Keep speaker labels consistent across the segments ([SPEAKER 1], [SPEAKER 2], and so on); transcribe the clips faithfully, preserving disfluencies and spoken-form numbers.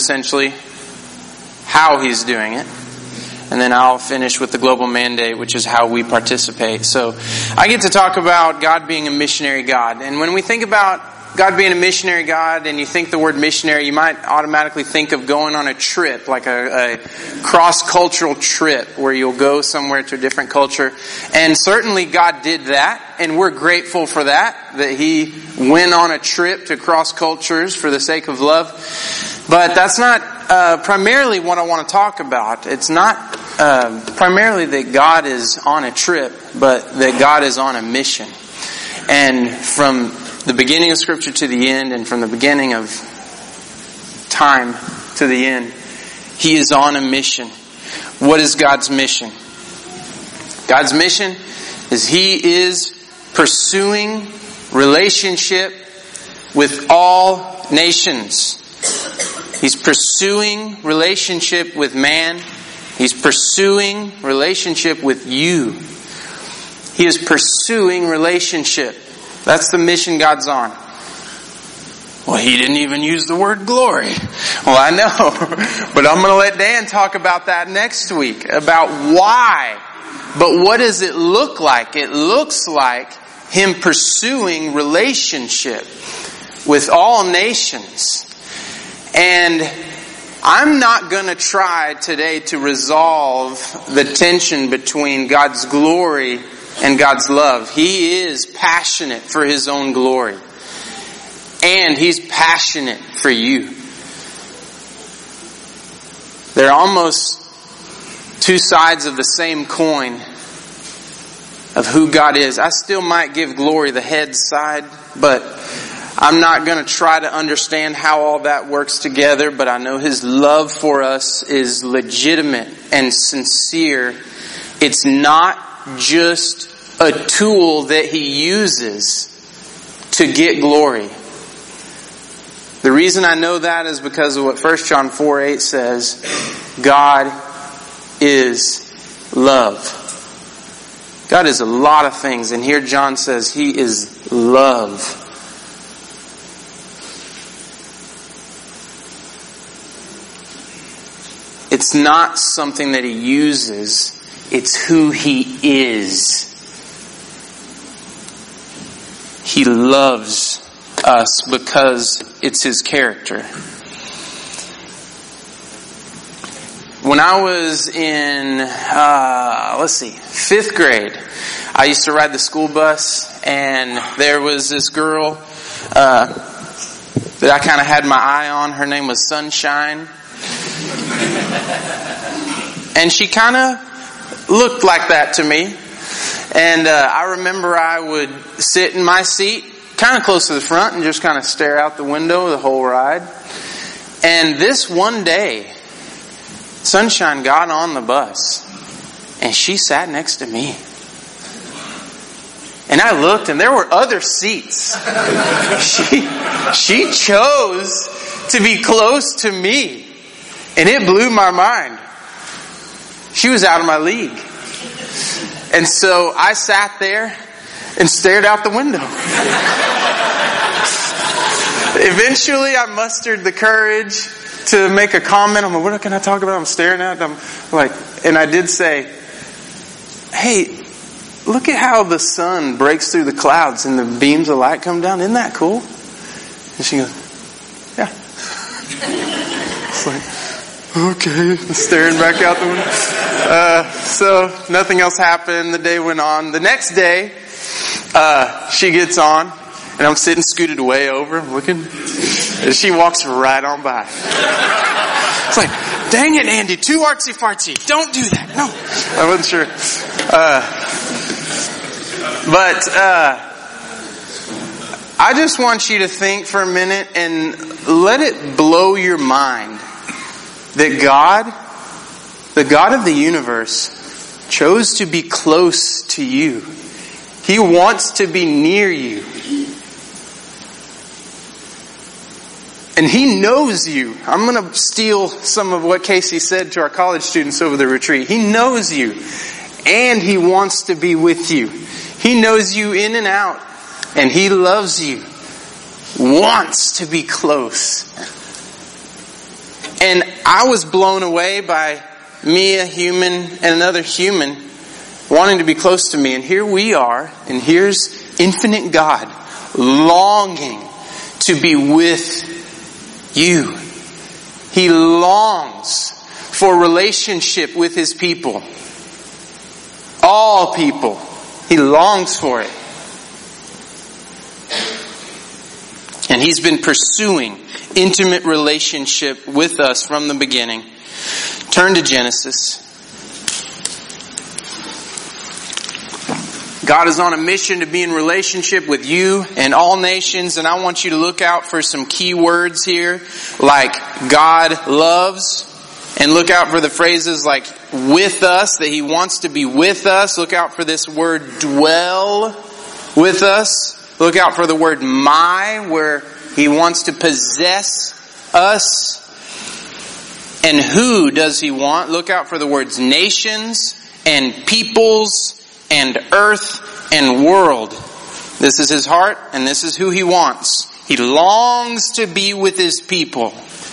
[SPEAKER 1] essentially how He's doing it. And then I'll finish with the global mandate, which is how we participate. So I get to talk about God being a missionary God. And when we think about God being a missionary God, and you think the word missionary, you might automatically think of going on a trip, like a, a cross-cultural trip where you'll go somewhere to a different culture. And certainly God did that, and we're grateful for that, that He went on a trip to cross cultures for the sake of love. But that's not uh, primarily what I want to talk about. It's not uh, primarily that God is on a trip, but that God is on a mission. And from the beginning of Scripture to the end, and from the beginning of time to the end, He is on a mission. What is God's mission? God's mission is He is pursuing relationship with all nations. He's pursuing relationship with man. He's pursuing relationship with you. He is pursuing relationship. That's the mission God's on. Well, He didn't even use the word glory. Well, I know. But I'm going to let Dan talk about that next week. About why. But what does it look like? It looks like Him pursuing relationship with all nations. And I'm not going to try today to resolve the tension between God's glory and God's love. He is passionate for His own glory. And He's passionate for you. They're almost two sides of the same coin of who God is. I still might give glory the head side, but I'm not going to try to understand how all that works together, but I know His love for us is legitimate and sincere. It's not just a tool that He uses to get glory. The reason I know that is because of what First John four eight says. God is love. God is a lot of things, and here John says He is love. It's not something that He uses, it's who He is. He loves us because it's His character. When I was in, uh, let's see, fifth grade, I used to ride the school bus, and there was this girl uh, that I kind of had my eye on. Her name was Sunshine. And she kind of looked like that to me. And uh, I remember I would sit in my seat, kind of close to the front, and just kind of stare out the window the whole ride. And this one day, Sunshine got on the bus, and she sat next to me. And I looked, and there were other seats. She, she chose to be close to me. And it blew my mind. She was out of my league. And so I sat there and stared out the window. Eventually I mustered the courage to make a comment. I'm like, what can I talk about? I'm staring at it. I'm like, and I did say, hey, look at how the sun breaks through the clouds and the beams of light come down. Isn't that cool? And she goes, yeah. It's like, okay, staring back out the window. Uh, so nothing else happened. The day went on. The next day, uh, she gets on, and I'm sitting scooted way over. I'm looking, and she walks right on by. It's like, dang it, Andy, too artsy fartsy. Don't do that. No, I wasn't sure. Uh, but uh, I just want you to think for a minute and let it blow your mind that God, the God of the universe, chose to be close to you. He wants to be near you. And He knows you. I'm going to steal some of what Casey said to our college students over the retreat. He knows you. And He wants to be with you. He knows you in and out. And He loves you. Wants to be close. And I was blown away by me, a human, and another human wanting to be close to me. And here we are, and here's infinite God longing to be with you. He longs for relationship with His people. All people. He longs for it. And He's been pursuing intimate relationship with us from the beginning. Turn to Genesis. God is on a mission to be in relationship with you and all nations, and I want you to look out for some key words here, like God loves, and look out for the phrases like with us, that He wants to be with us. Look out for this word dwell with us. Look out for the word my, where He wants to possess us. And who does He want? Look out for the words nations and peoples and earth and world. This is His heart, and this is who He wants. He longs to be with His people.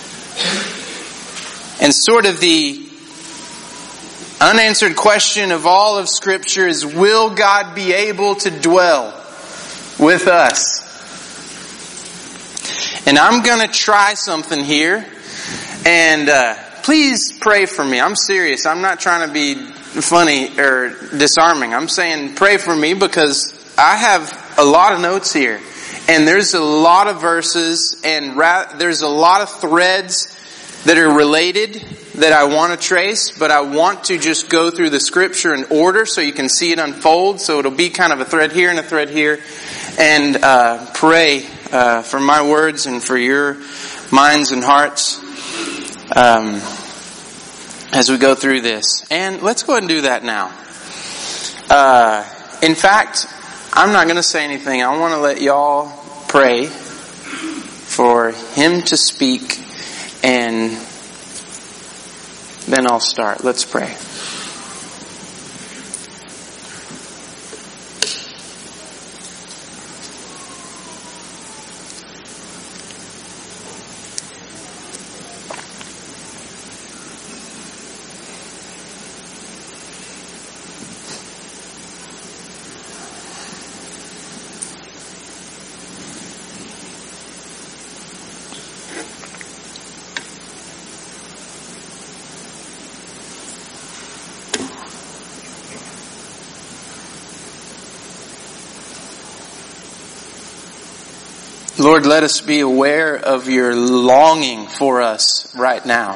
[SPEAKER 1] And sort of the unanswered question of all of Scripture is, will God be able to dwell with us? And I'm going to try something here. And uh, please pray for me. I'm serious. I'm not trying to be funny or disarming. I'm saying pray for me because I have a lot of notes here. And there's a lot of verses and ra- there's a lot of threads that are related that I want to trace. But I want to just go through the Scripture in order so you can see it unfold. So it'll be kind of a thread here and a thread here. And uh, pray uh, for my words and for your minds and hearts. Um, as we go through this. And let's go ahead and do that now. Uh, in fact, I'm not going to say anything. I want to let y'all pray for Him to speak, and then I'll start. Let's pray. Lord, let us be aware of your longing for us right now.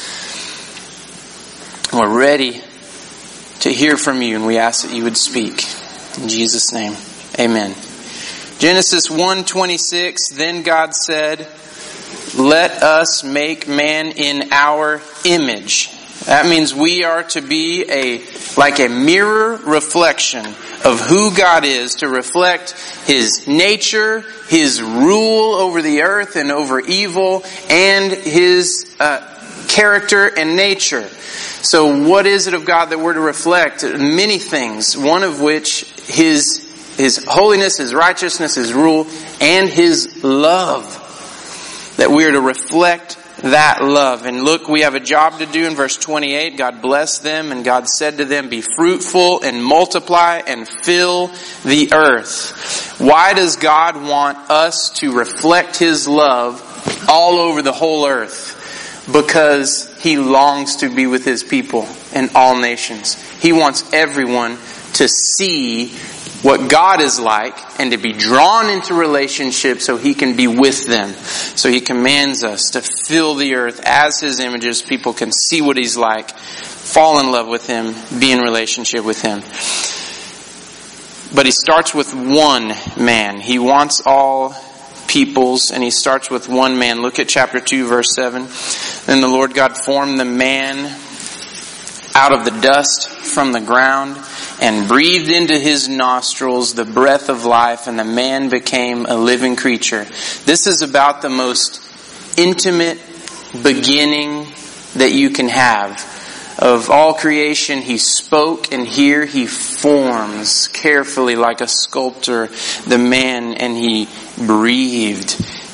[SPEAKER 1] We're ready to hear from you, and we ask that you would speak. In Jesus' name, amen. Genesis one twenty-six, then God said, let us make man in our image. That means we are to be a like a mirror reflection of who God is, to reflect His nature, His rule over the earth and over evil, and His uh, character and nature. So what is it of God that we're to reflect? Many things, one of which His, His holiness, His righteousness, His rule, and His love. That we are to reflect that love. And look, we have a job to do in verse twenty-eight. God blessed them, and God said to them, be fruitful and multiply and fill the earth. Why does God want us to reflect His love all over the whole earth? Because He longs to be with His people in all nations. He wants everyone to see what God is like and to be drawn into relationship so He can be with them. So He commands us to fill the earth as His images. People can see what He's like, fall in love with Him, be in relationship with Him. But He starts with one man. He wants all peoples, and He starts with one man. Look at chapter two, verse seven. Then the Lord God formed the man out of the dust from the ground and breathed into his nostrils the breath of life, and the man became a living creature. This is about the most intimate beginning that you can have. Of all creation, He spoke, and here He forms carefully like a sculptor the man, and He breathed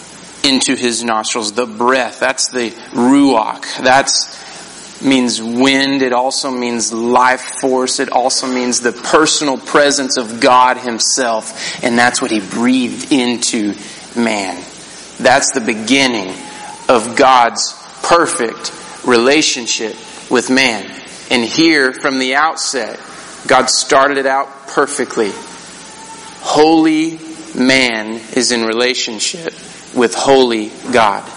[SPEAKER 1] into his nostrils. The breath, that's the ruach. That's means wind. It also means life force. It also means the personal presence of God himself. And that's what he breathed into man. That's the beginning of God's perfect relationship with man. And here, from the outset, God started it out perfectly. Holy man is in relationship with holy God.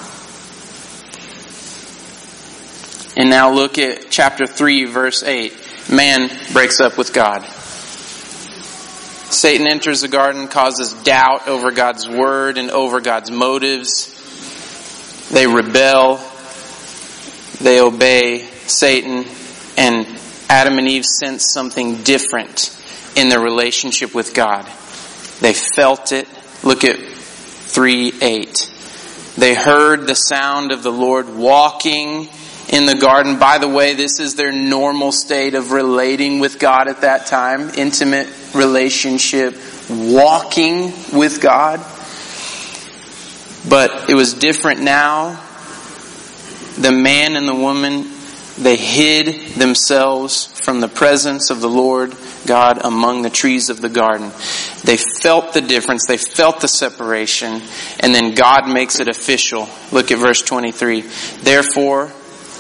[SPEAKER 1] And now look at chapter three, verse eight. Man breaks up with God. Satan enters the garden, causes doubt over God's word and over God's motives. They rebel. They obey Satan. And Adam and Eve sensed something different in their relationship with God. They felt it. Look at three eight. They heard the sound of the Lord walking in the garden. By the way, this is their normal state of relating with God at that time. Intimate relationship, walking with God. But it was different now. The man and the woman, they hid themselves from the presence of the Lord God among the trees of the garden. They felt the difference. They felt the separation. And then God makes it official. Look at verse twenty-three. Therefore,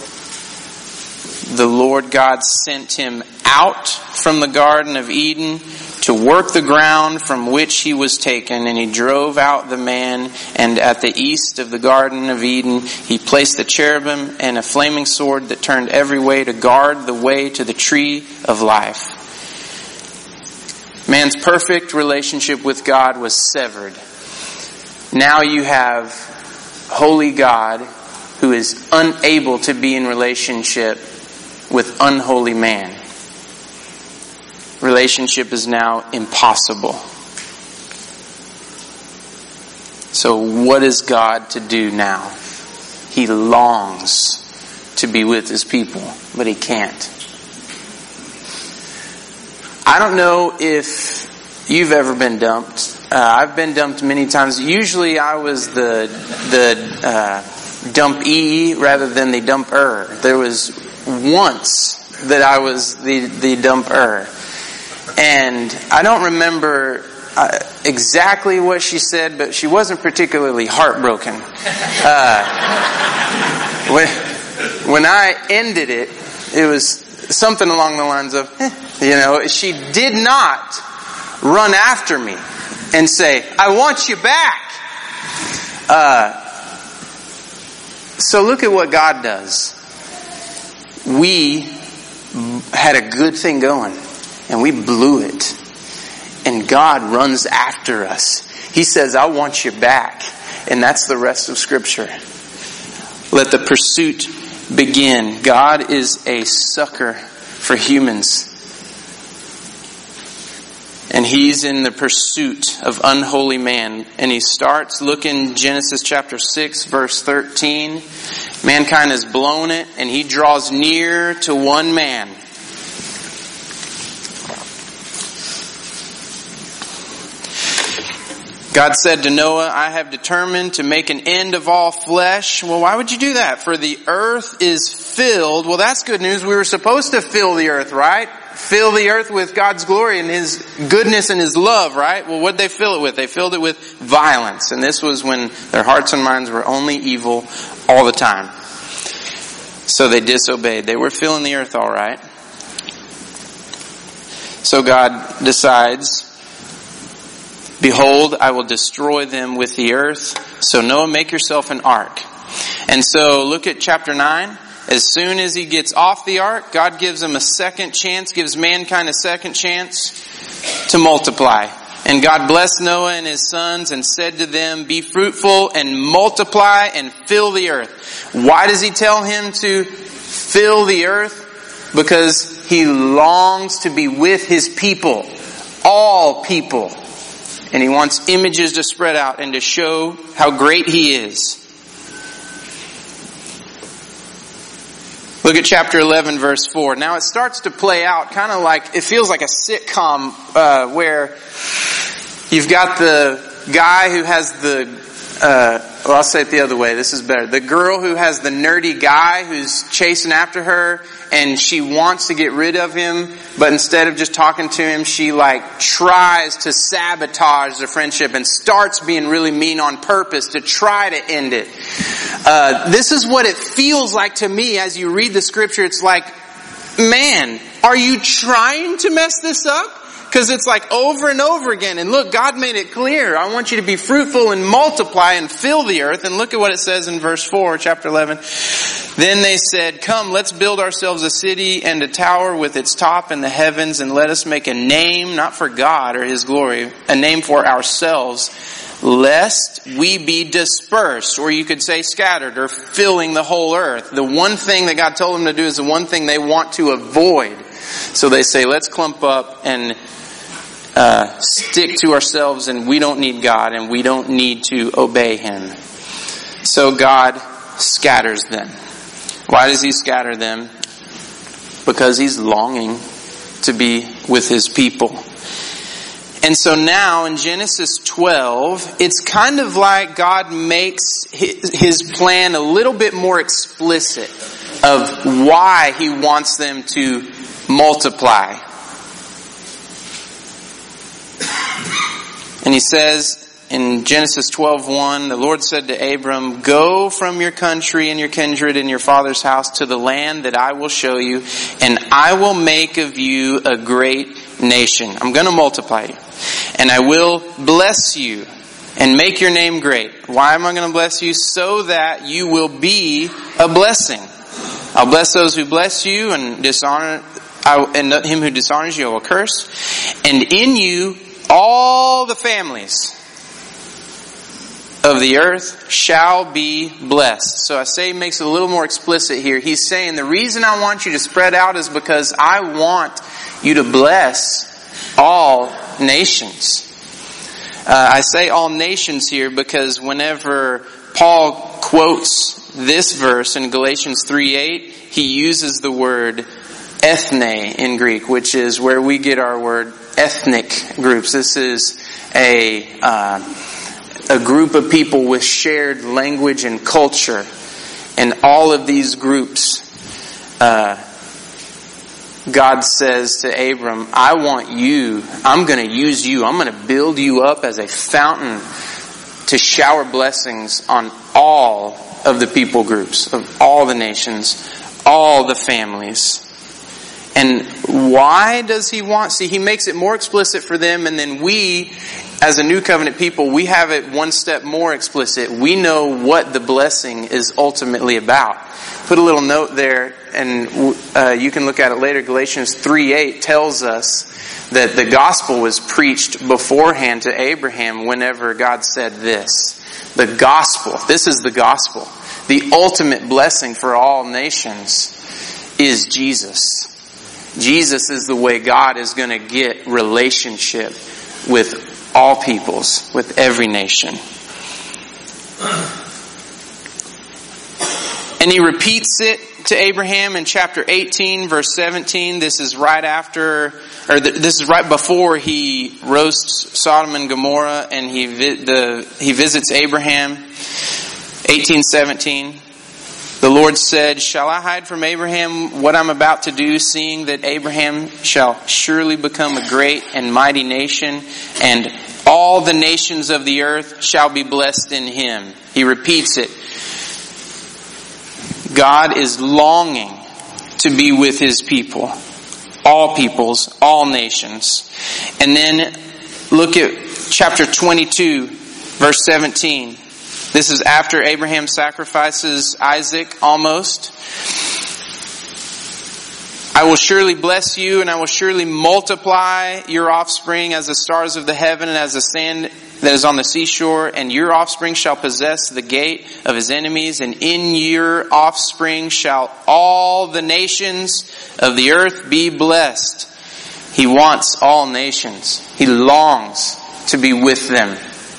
[SPEAKER 1] the Lord God sent him out from the Garden of Eden to work the ground from which he was taken. And he drove out the man, and at the east of the Garden of Eden he placed the cherubim and a flaming sword that turned every way to guard the way to the tree of life. Man's perfect relationship with God was severed. Now you have holy God who is unable to be in relationship with unholy man. Relationship is now impossible. So what is God to do now? He longs to be with his people, but he can't. I don't know if you've ever been dumped. Uh, I've been dumped many times. Usually I was the the uh, dumpee rather than the dumper. There was once that I was the, the dumper. And I don't remember uh, exactly what she said, but she wasn't particularly heartbroken. Uh, when, when I ended it, it was something along the lines of, eh, you know, she did not run after me and say, I want you back. Uh, so look at what God does. We had a good thing going, and we blew it. And God runs after us. He says, I want you back. And that's the rest of Scripture. Let the pursuit begin. God is a sucker for humans. And he's in the pursuit of unholy man. And he starts, look in Genesis chapter six, verse thirteen. Mankind has blown it, and he draws near to one man. God said to Noah, I have determined to make an end of all flesh. Well, why would you do that? For the earth is filled. Well, that's good news. We were supposed to fill the earth, right? Fill the earth with God's glory and his goodness and his love, right? Well, what did they fill it with? They filled it with violence. And this was when their hearts and minds were only evil all the time. So they disobeyed. They were filling the earth all right. So God decides, behold, I will destroy them with the earth. So Noah, make yourself an ark. And so look at chapter nine. As soon as he gets off the ark, God gives him a second chance, gives mankind a second chance to multiply. And God blessed Noah and his sons and said to them, be fruitful and multiply and fill the earth. Why does he tell him to fill the earth? Because he longs to be with his people, all people. And he wants images to spread out and to show how great he is. Look at chapter eleven, verse four. Now it starts to play out kind of like, it feels like a sitcom uh, where you've got the guy who has the uh, well, I'll say it the other way. This is better. The girl who has the nerdy guy who's chasing after her and she wants to get rid of him, but instead of just talking to him, she like tries to sabotage the friendship and starts being really mean on purpose to try to end it. Uh, this is what it feels like to me as you read the scripture. It's like, man, are you trying to mess this up? Because it's like over and over again. And look, God made it clear. I want you to be fruitful and multiply and fill the earth. And look at what it says in verse four, chapter eleven. Then they said, come, let's build ourselves a city and a tower with its top in the heavens, and let us make a name, not for God or His glory, a name for ourselves, lest we be dispersed, or you could say scattered, or filling the whole earth. The one thing that God told them to do is the one thing they want to avoid. So they say, let's clump up and uh, stick to ourselves, and we don't need God, and we don't need to obey Him. So God scatters them. Why does He scatter them? Because He's longing to be with His people. And so now in Genesis twelve, it's kind of like God makes His plan a little bit more explicit of why He wants them to multiply. And He says in Genesis twelve one, the Lord said to Abram, go from your country and your kindred and your father's house to the land that I will show you, and I will make of you a great nation. I'm going to multiply you. And I will bless you and make your name great. Why am I going to bless you? So that you will be a blessing. I'll bless those who bless you, and dishonor, I, and him who dishonors you I will curse. And in you all the families of the earth shall be blessed. So I say He makes it a little more explicit here. He's saying the reason I want you to spread out is because I want you to bless all nations. Uh, I say all nations here because whenever Paul quotes this verse in Galatians three eight, he uses the word ethne in Greek, which is where we get our word ethnic groups. This is a uh, a group of people with shared language and culture, and all of these groups, uh, God says to Abram, I want you, I'm going to use you, I'm going to build you up as a fountain to shower blessings on all of the people groups, of all the nations, all the families. And why does He want? See, He makes it more explicit for them, and then we, as a new covenant people, we have it one step more explicit. We know what the blessing is ultimately about. Put a little note there, and uh, you can look at it later. Galatians three eight tells us that the gospel was preached beforehand to Abraham whenever God said this. The gospel, this is the gospel. The ultimate blessing for all nations is Jesus. Jesus is the way God is going to get relationship with all peoples, with every nation. And He repeats it to Abraham in chapter eighteen, verse seventeen. This is right after, or this is right before He roasts Sodom and Gomorrah, and he the he visits Abraham. eighteen seventeen. The Lord said, shall I hide from Abraham what I'm about to do, seeing that Abraham shall surely become a great and mighty nation, and all the nations of the earth shall be blessed in him. He repeats it. God is longing to be with His people. All peoples, all nations. And then look at chapter twenty-two, verse seventeen. This is after Abraham sacrifices Isaac almost. I will surely bless you, and I will surely multiply your offspring as the stars of the heaven and as the sand that is on the seashore, and your offspring shall possess the gate of his enemies, and in your offspring shall all the nations of the earth be blessed. He wants all nations. He longs to be with them.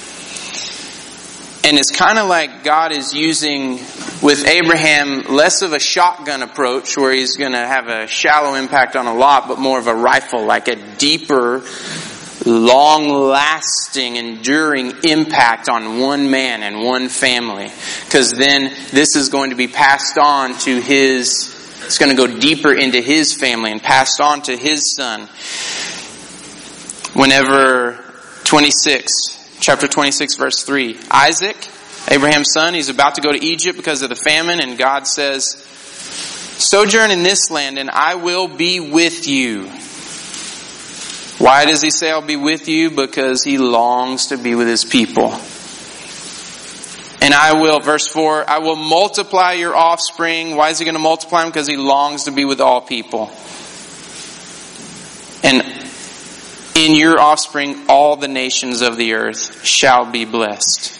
[SPEAKER 1] And it's kind of like God is using with Abraham less of a shotgun approach where He's going to have a shallow impact on a lot, but more of a rifle, like a deeper long-lasting, enduring impact on one man and one family. Because then this is going to be passed on to his, it's going to go deeper into his family and passed on to his son. Whenever twenty-six, chapter twenty-six, verse three, Isaac, Abraham's son, he's about to go to Egypt because of the famine, and God says, sojourn in this land and I will be with you. Why does he say I'll be with you? Because he longs to be with his people. And I will, verse four, I will multiply your offspring. Why is he going to multiply them? Because he longs to be with all people. And in your offspring, all the nations of the earth shall be blessed.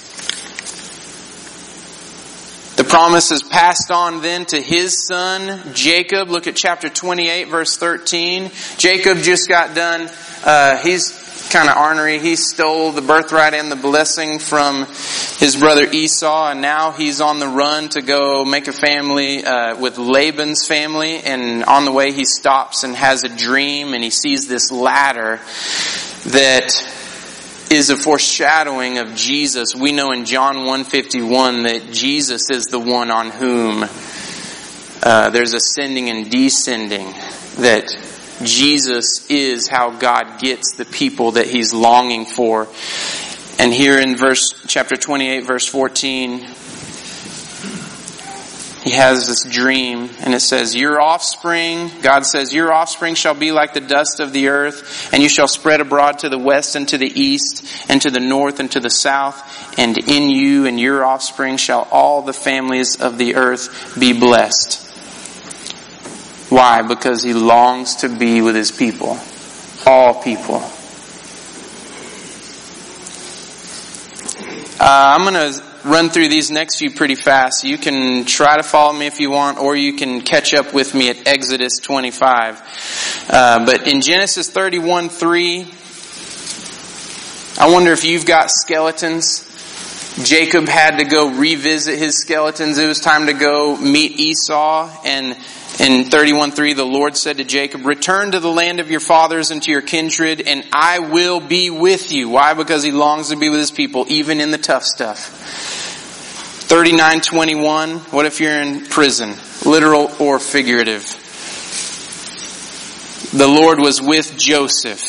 [SPEAKER 1] The promise is passed on then to his son, Jacob. Look at chapter twenty-eight, verse thirteen. Jacob just got done. Uh, he's kind of ornery. He stole the birthright and the blessing from his brother Esau, and now he's on the run to go make a family uh, with Laban's family. And on the way he stops and has a dream, and he sees this ladder that is a foreshadowing of Jesus. We know in John one fifty-one that Jesus is the one on whom uh, there's ascending and descending. That Jesus is how God gets the people that he's longing for. And here in verse chapter twenty-eight, verse fourteen, he has this dream, and it says, your offspring, God says, your offspring shall be like the dust of the earth, and you shall spread abroad to the west and to the east, and to the north and to the south, and in you and your offspring shall all the families of the earth be blessed. Why? Because he longs to be with his people. All people. Uh, I'm going to run through these next few pretty fast. You can try to follow me if you want, or you can catch up with me at Exodus twenty-five. Uh, but in Genesis thirty-one three, I wonder if you've got skeletons. Jacob had to go revisit his skeletons. It was time to go meet Esau, and in thirty-one three, the Lord said to Jacob, return to the land of your fathers and to your kindred, and I will be with you. Why? Because he longs to be with his people, even in the tough stuff. thirty-nine twenty-one, what if you're in prison? Literal or figurative. The Lord was with Joseph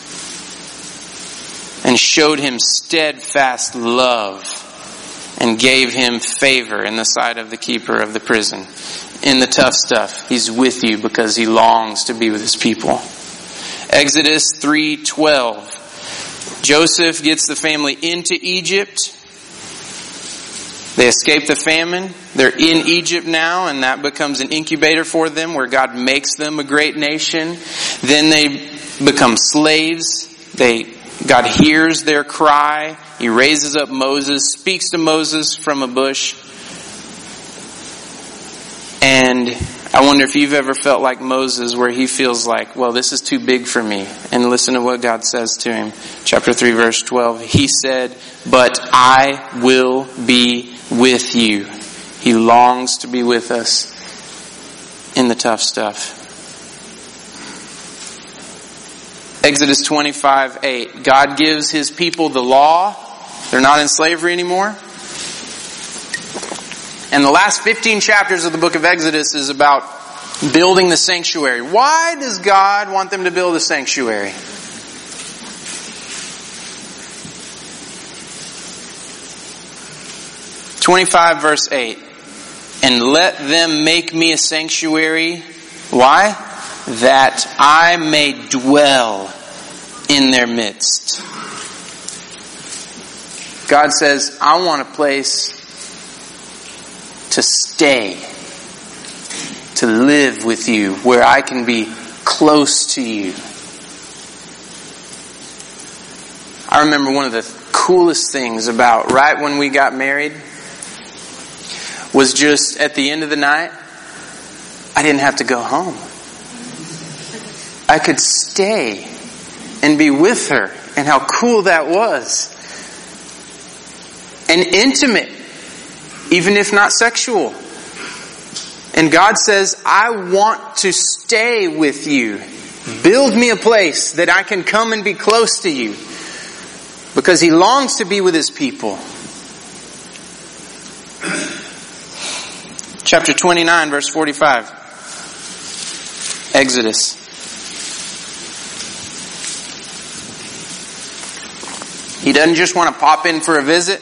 [SPEAKER 1] and showed him steadfast love and gave him favor in the sight of the keeper of the prison. In the tough stuff, he's with you because he longs to be with his people. Exodus three twelve. Joseph gets the family into Egypt. They escape the famine. They're in Egypt now, and that becomes an incubator for them where God makes them a great nation. Then they become slaves. They God hears their cry. He raises up Moses, speaks to Moses from a bush. And I wonder if you've ever felt like Moses, where he feels like, well, this is too big for me. And listen to what God says to him. Chapter three, verse twelve. He said, but I will be with you. He longs to be with us in the tough stuff. Exodus twenty-five eight. God gives his people the law. They're not in slavery anymore. And the last fifteen chapters of the book of Exodus is about building the sanctuary. Why does God want them to build a sanctuary? twenty-five verse eight. And let them make me a sanctuary. Why? That I may dwell in their midst. God says, I want a place to stay, to live with you, where I can be close to you. I remember one of the coolest things about right when we got married was just at the end of the night, I didn't have to go home. I could stay and be with her, and how cool that was. And intimate, even if not sexual. And God says, I want to stay with you. Build me a place that I can come and be close to you. Because he longs to be with his people. Chapter twenty-nine, verse forty-five. Exodus. He doesn't just want to pop in for a visit.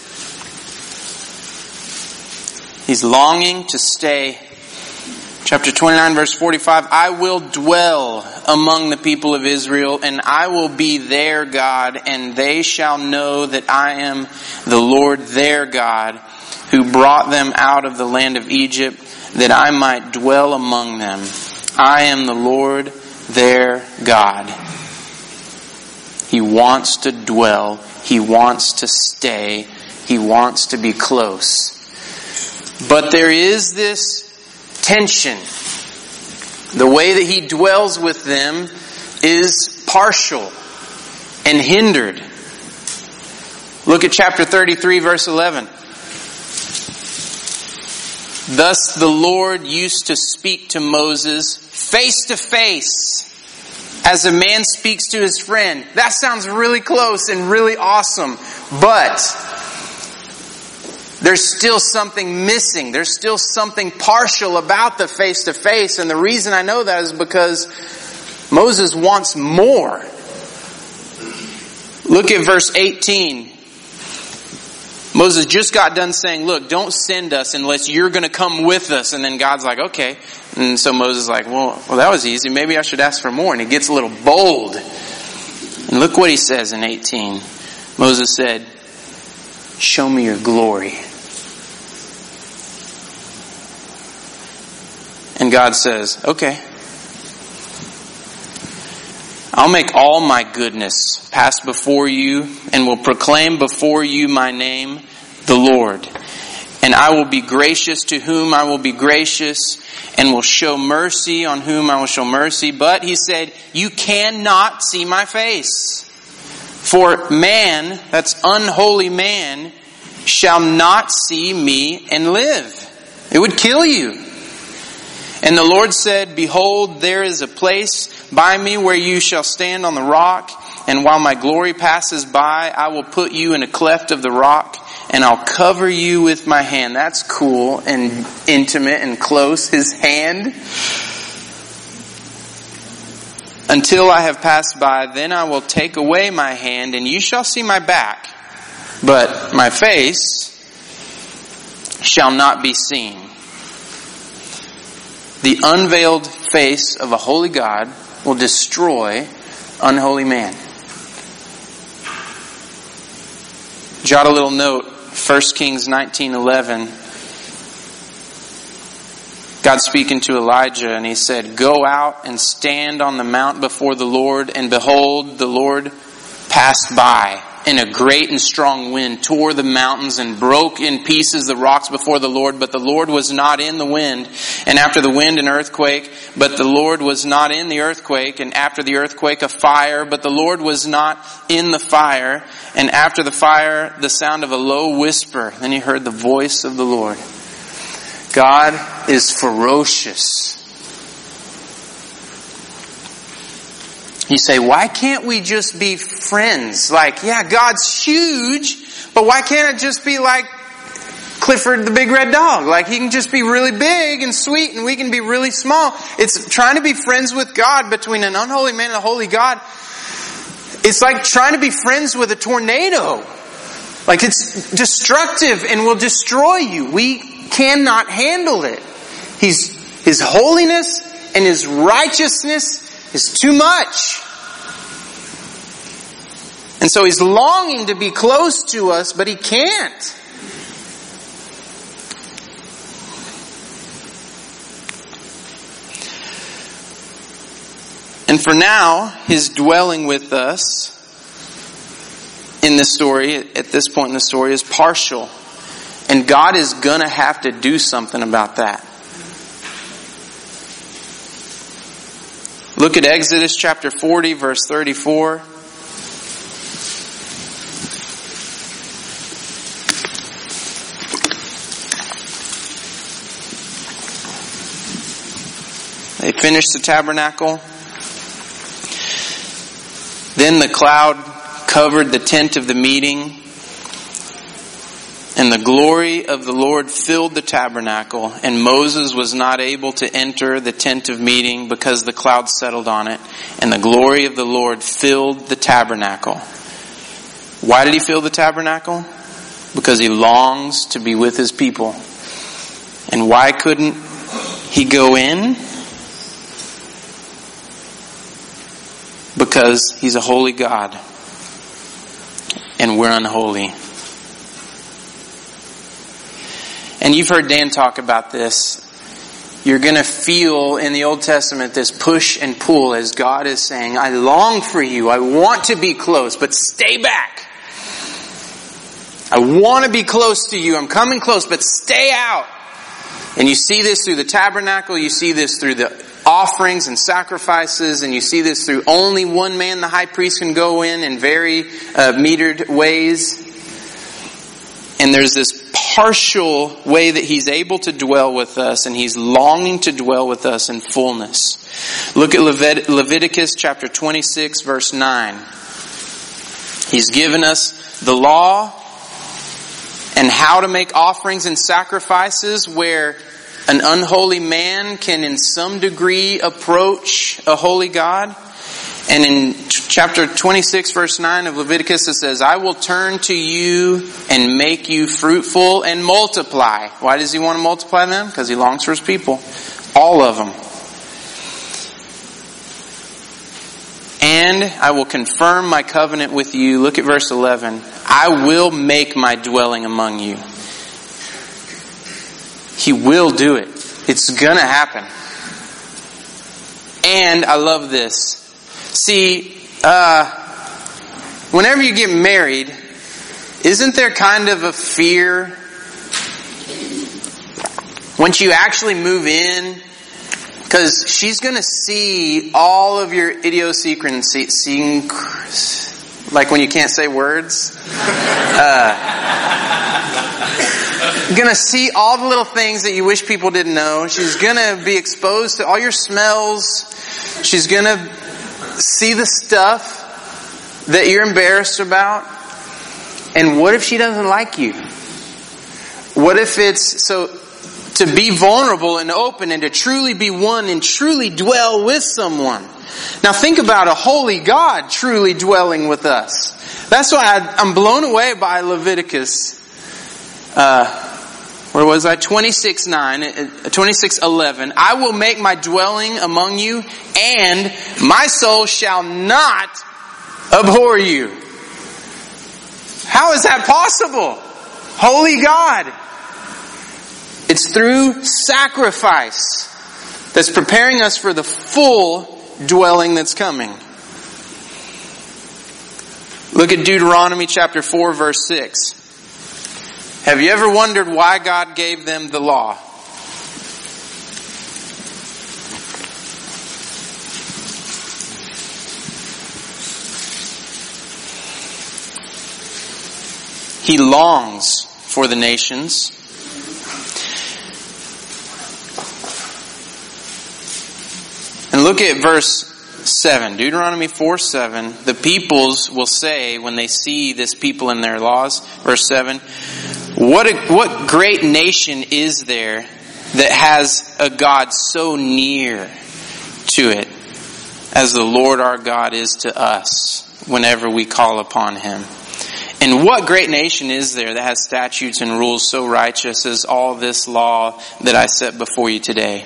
[SPEAKER 1] He's longing to stay. Chapter twenty-nine, verse forty-five. I will dwell among the people of Israel, and I will be their God, and they shall know that I am the Lord their God, who brought them out of the land of Egypt, that I might dwell among them. I am the Lord their God. He wants to dwell. He wants to stay. He wants to be close. But there is this tension. The way that he dwells with them is partial and hindered. Look at chapter thirty-three, verse eleven. Thus the Lord used to speak to Moses face to face, as a man speaks to his friend. That sounds really close and really awesome, but there's still something missing. There's still something partial about the face to face, and the reason I know that is because Moses wants more. Look at verse eighteen. Moses just got done saying, look, don't send us unless you're going to come with us. And then God's like, okay. And so Moses is like, well, well, that was easy. Maybe I should ask for more. And he gets a little bold. And look what he says in eighteen. Moses said, show me your glory. And God says, okay. I'll make all my goodness pass before you and will proclaim before you my name, the Lord. And I will be gracious to whom I will be gracious and will show mercy on whom I will show mercy. But he said, you cannot see my face. For man, that's unholy man, shall not see me and live. It would kill you. And the Lord said, behold, there is a place by me where you shall stand on the rock. And while my glory passes by, I will put you in a cleft of the rock, and I'll cover you with my hand. That's cool and intimate and close. His hand. Until I have passed by, then I will take away my hand, and you shall see my back. But my face shall not be seen. The unveiled face of a holy God will destroy unholy man. Jot a little note, First Kings nineteen eleven. God speaking to Elijah, and he said, go out and stand on the mount before the Lord, and behold, the Lord passed by, and a great and strong wind tore the mountains and broke in pieces the rocks before the Lord, but the Lord was not in the wind. And after the wind, an earthquake, but the Lord was not in the earthquake. And after the earthquake, a fire, but the Lord was not in the fire. And after the fire, the sound of a low whisper. Then he heard the voice of the Lord. God is ferocious. You say, why can't we just be friends? Like, yeah, God's huge, but why can't it just be like Clifford the Big Red Dog? Like, he can just be really big and sweet, and we can be really small. It's trying to be friends with God between an unholy man and a holy God. It's like trying to be friends with a tornado. Like, it's destructive and will destroy you. We cannot handle it. He's, His holiness and His righteousness is too much. And so He's longing to be close to us, but He can't. And for now, His dwelling with us in the story, at this point in the story, is partial. And God is going to have to do something about that. Look at Exodus chapter forty, verse thirty-four. They finished the tabernacle. Then the cloud covered the tent of the meeting, and the glory of the Lord filled the tabernacle, and Moses was not able to enter the tent of meeting because the cloud settled on it, and the glory of the Lord filled the tabernacle. Why did he fill the tabernacle? Because he longs to be with his people. And why couldn't he go in? Because he's a holy God, and we're unholy. And you've heard Dan talk about this. You're going to feel in the Old Testament this push and pull as God is saying, I long for you. I want to be close, but stay back. I want to be close to you. I'm coming close, but stay out. And you see this through the tabernacle. You see this through the offerings and sacrifices. And you see this through only one man, the high priest, can go in in very uh, metered ways. And there's this partial way that he's able to dwell with us, and he's longing to dwell with us in fullness. Look at Levit- Leviticus chapter twenty-six, verse nine. He's given us the law and how to make offerings and sacrifices where an unholy man can in some degree approach a holy God. And in chapter twenty-six, verse nine of Leviticus, it says, I will turn to you and make you fruitful and multiply. Why does he want to multiply them? Because he longs for his people. All of them. And I will confirm my covenant with you. Look at verse eleven. I will make my dwelling among you. He will do it. It's gonna happen. And I love this. See, uh, whenever you get married, isn't there kind of a fear once you actually move in? Because she's going to see all of your idiosyncrasies, like when you can't say words. Uh, going to see all the little things that you wish people didn't know. She's going to be exposed to all your smells. She's going to see the stuff that you're embarrassed about. And what if she doesn't like you? What if it's so to be vulnerable and open and to truly be one and truly dwell with someone? Now think about a holy God truly dwelling with us. That's why I, I'm blown away by Leviticus. Uh, where was I? twenty-six nine, twenty-six eleven. I will make my dwelling among you, and my soul shall not abhor you. How is that possible? Holy God. It's through sacrifice that's preparing us for the full dwelling that's coming. Look at Deuteronomy chapter four, verse six. Have you ever wondered why God gave them the law? He longs for the nations. And look at verse seven. Deuteronomy four seven. The peoples will say when they see this people in their laws. Verse seven. What a, what great nation is there that has a God so near to it as the Lord our God is to us whenever we call upon Him? And what great nation is there that has statutes and rules so righteous as all this law that I set before you today?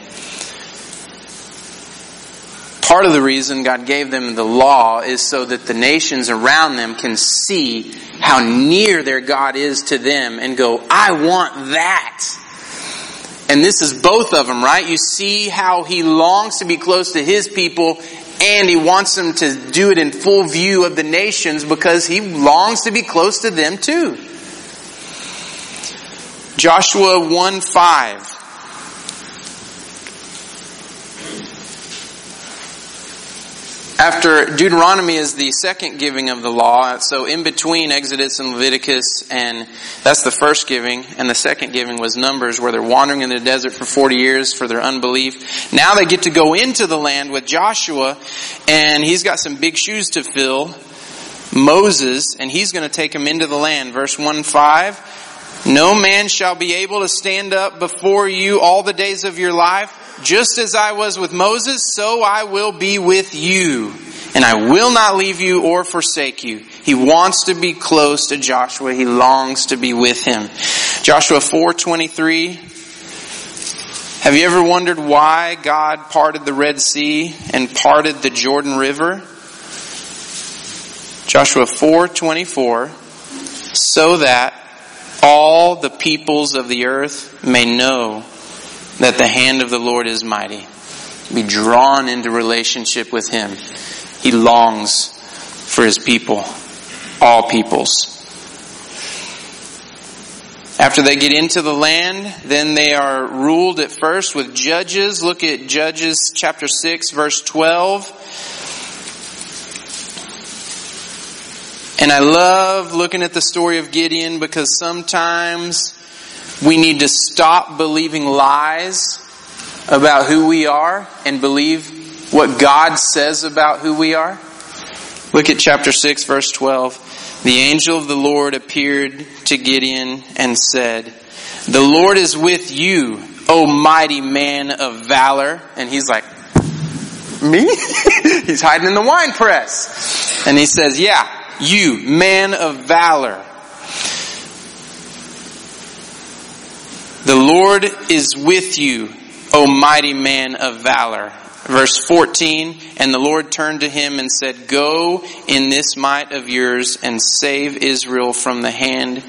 [SPEAKER 1] Part of the reason God gave them the law is so that the nations around them can see how near their God is to them and go, I want that. And this is both of them, right? You see how He longs to be close to His people, and He wants them to do it in full view of the nations because He longs to be close to them too. Joshua one five. After Deuteronomy is the second giving of the law, so in between Exodus and Leviticus, and that's the first giving, and the second giving was Numbers, where they're wandering in the desert for forty years for their unbelief. Now they get to go into the land with Joshua, and he's got some big shoes to fill. Moses, and he's going to take him into the land. Verse one five, no man shall be able to stand up before you all the days of your life. Just as I was with Moses, so I will be with you. And I will not leave you or forsake you. He wants to be close to Joshua. He longs to be with him. Joshua four twenty-three. Have you ever wondered why God parted the Red Sea and parted the Jordan River? Joshua four twenty-four. So that all the peoples of the earth may know that the hand of the Lord is mighty. Be drawn into relationship with him. He longs for his people, all peoples. After they get into the land, then they are ruled at first with judges. Look at Judges chapter six, verse twelve. And I love looking at the story of Gideon because sometimes we need to stop believing lies about who we are and believe what God says about who we are. Look at chapter six, verse twelve. The angel of the Lord appeared to Gideon and said, the Lord is with you, O mighty man of valor. And he's like, me? He's hiding in the wine press. And he says, yeah, you, man of valor. The Lord is with you, O mighty man of valor. Verse fourteen, and the Lord turned to him and said, go in this might of yours and save Israel from the hand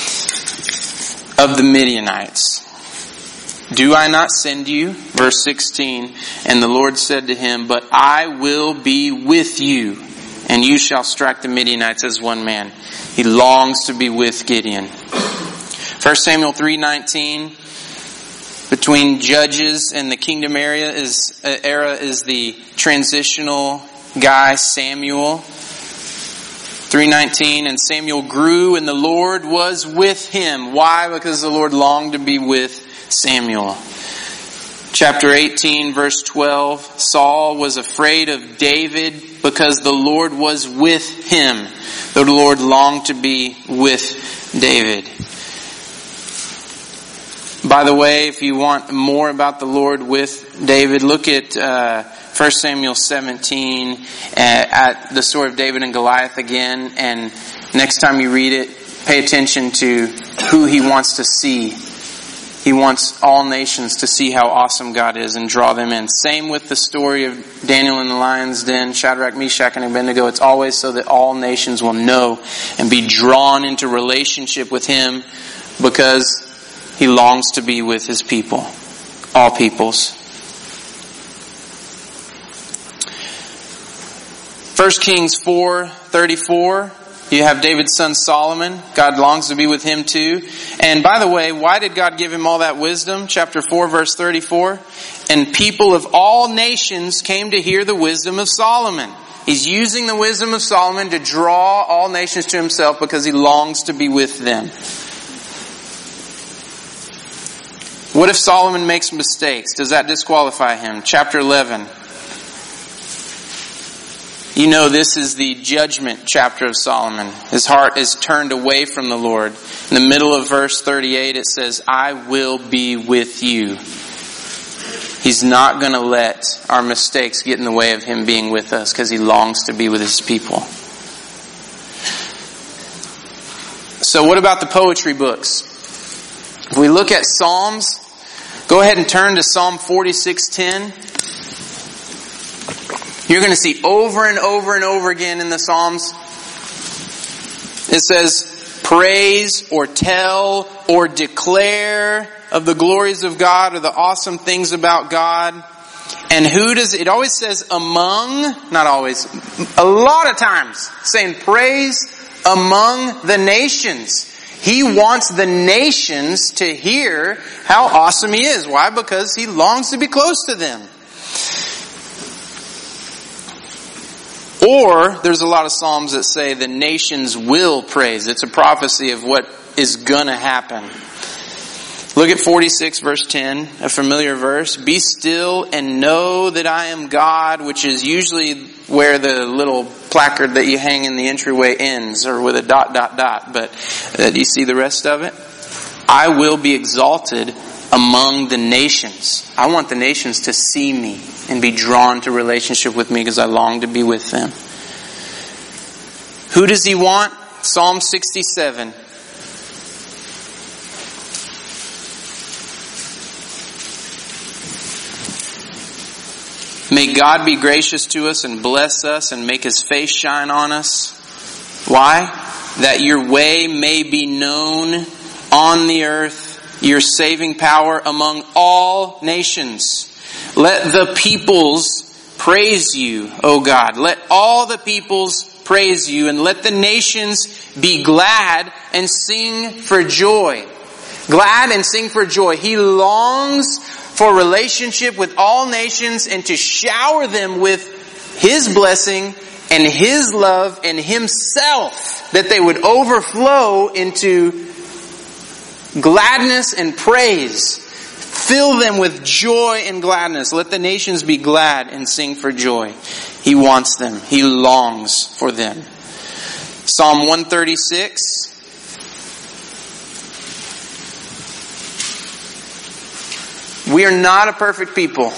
[SPEAKER 1] of the Midianites. Do I not send you? Verse sixteen, and the Lord said to him, but I will be with you, and you shall strike the Midianites as one man. He longs to be with Gideon. First Samuel three nineteen. Between Judges and the kingdom area is uh, era is the transitional guy Samuel. three nineteen, and Samuel grew and the Lord was with him. Why? Because the Lord longed to be with Samuel. Chapter eighteen, verse twelve, Saul was afraid of David because the Lord was with him. The Lord longed to be with David. By the way, if you want more about the Lord with David, look at uh, First Samuel seventeen at, at the story of David and Goliath again. And next time you read it, pay attention to who he wants to see. He wants all nations to see how awesome God is and draw them in. Same with the story of Daniel in the lion's den, Shadrach, Meshach, and Abednego. It's always so that all nations will know and be drawn into relationship with him because he longs to be with his people, all peoples. First Kings four thirty-four. You have David's son Solomon. God longs to be with him too. And by the way, why did God give him all that wisdom? Chapter four, verse thirty-four. And people of all nations came to hear the wisdom of Solomon. He's using the wisdom of Solomon to draw all nations to himself because he longs to be with them. What if Solomon makes mistakes? Does that disqualify him? Chapter eleven. You know this is the judgment chapter of Solomon. His heart is turned away from the Lord. In the middle of verse thirty-eight it says, I will be with you. He's not going to let our mistakes get in the way of him being with us because he longs to be with his people. So what about the poetry books? If we look at Psalms, go ahead and turn to Psalm forty-six ten. You're going to see over and over and over again in the Psalms, it says, praise or tell or declare of the glories of God or the awesome things about God. And who does, it always says among, not always, a lot of times, saying praise among the nations. He wants the nations to hear how awesome he is. Why? Because he longs to be close to them. Or, there's a lot of Psalms that say the nations will praise. It's a prophecy of what is gonna happen. Look at forty-six verse ten, a familiar verse. Be still and know that I am God, which is usually where the little placard that you hang in the entryway ends, or with a dot, dot, dot. But uh, do you see the rest of it? I will be exalted among the nations. I want the nations to see me and be drawn to relationship with me because I long to be with them. Who does he want? Psalm sixty-seven. May God be gracious to us and bless us and make His face shine on us. Why? That your way may be known on the earth, your saving power among all nations. Let the peoples praise you, O God. Let all the peoples praise you, and let the nations be glad and sing for joy. Glad and sing for joy. He longs for relationship with all nations and to shower them with His blessing and His love and Himself, that they would overflow into gladness and praise. Fill them with joy and gladness. Let the nations be glad and sing for joy. He wants them. He longs for them. Psalm one thirty-six. We are not a perfect people.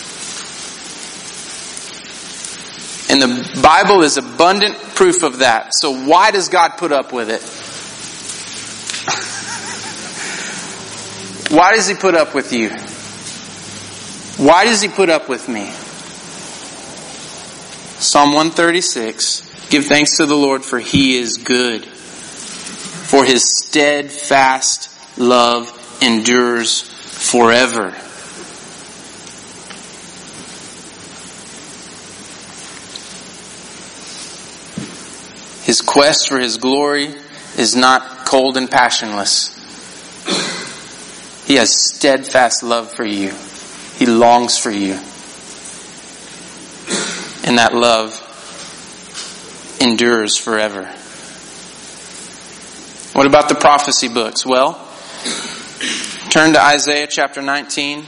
[SPEAKER 1] And the Bible is abundant proof of that. So why does God put up with it? Why does He put up with you? Why does He put up with me? Psalm one thirty-six. Give thanks to the Lord, for He is good. For His steadfast love endures forever. His quest for His glory is not cold and passionless. He has steadfast love for you. He longs for you. And that love endures forever. What about the prophecy books? Well, turn to Isaiah chapter nineteen.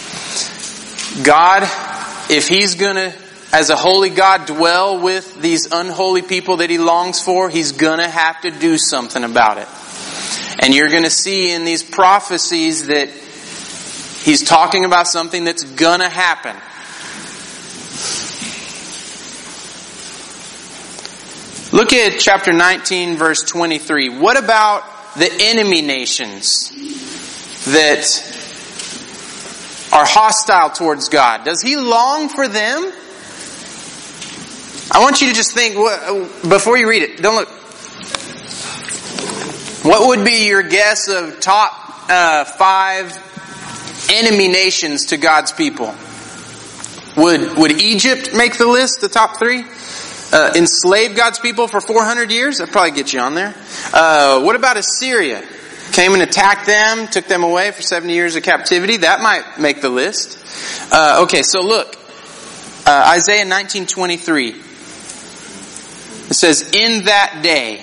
[SPEAKER 1] God, if He's going to, as a holy God, dwell with these unholy people that He longs for, He's going to have to do something about it. And you're going to see in these prophecies that He's talking about something that's going to happen. Look at chapter nineteen, verse twenty-three. What about the enemy nations that are hostile towards God? Does He long for them? I want you to just think, before you read it, don't look. What would be your guess of top uh, five enemy nations to God's people? Would would Egypt make the list, the top three? Uh, enslave God's people for four hundred years? That'd probably get you on there. Uh, what about Assyria? Came and attacked them, took them away for seventy years of captivity. That might make the list. Uh, okay, so look. Uh, Isaiah nineteen twenty-three. It says, in that day,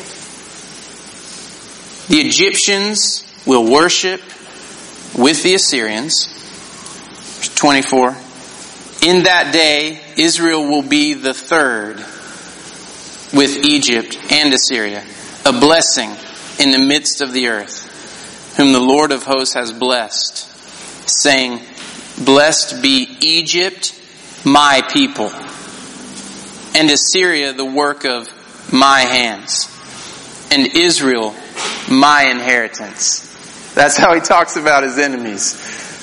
[SPEAKER 1] the Egyptians will worship with the Assyrians. Verse twenty-four. In that day, Israel will be the third with Egypt and Assyria, a blessing in the midst of the earth, whom the Lord of hosts has blessed, saying, blessed be Egypt, my people, and Assyria, the work of my hands, and Israel, my inheritance. That's how he talks about his enemies.